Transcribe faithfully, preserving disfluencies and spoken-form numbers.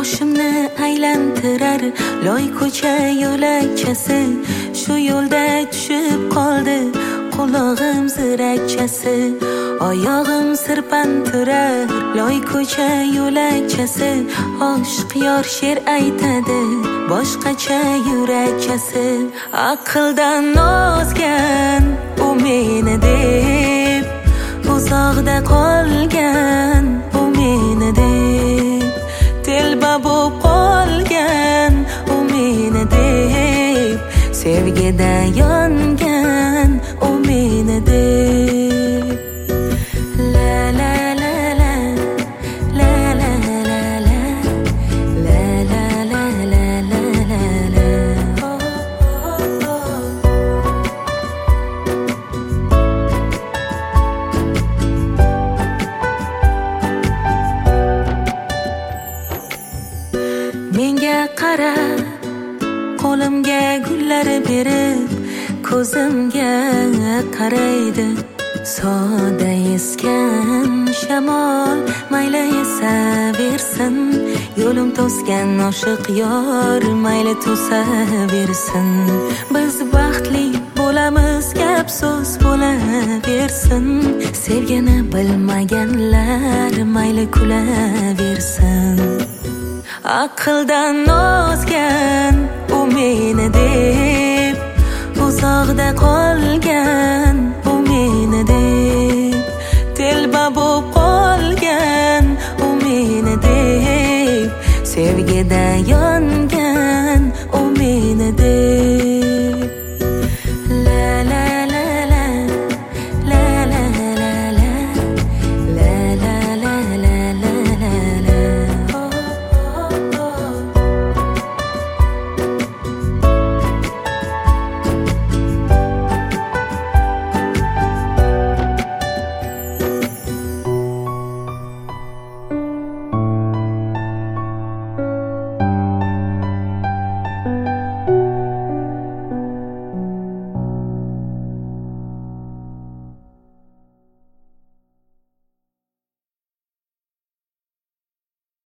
boshimni aylantirar loy ko'cha yo'lakchasi. Shu yo'lda tushib qoldi qulog'im zirakchasi. Oyog'im sirpantirar loy ko'cha yo'lakchasi. Oshiq yor she'r aytadi boshqacha yurakchasi. Aqldan ozgan u meni deb, uzoqda qolgan u meni deb, telba bo'lib qolgan u meni deb, sevgida yongan u meni deb. La la la la la la la la la la la la la la. Menga qara, qo'limga gullar berib, ko'zimga qaraydi. Soda esgan shamol mayli esaversin, yo'lim to'sgan oshiq yor mayli to'saversin. Biz baxtli bo'lamiz, gap so'z bo'laversin, sevgini bilmaganlar mayli kulaversin. Aqldan ozgan u meni deb, uzoqda qolgan u meni deb,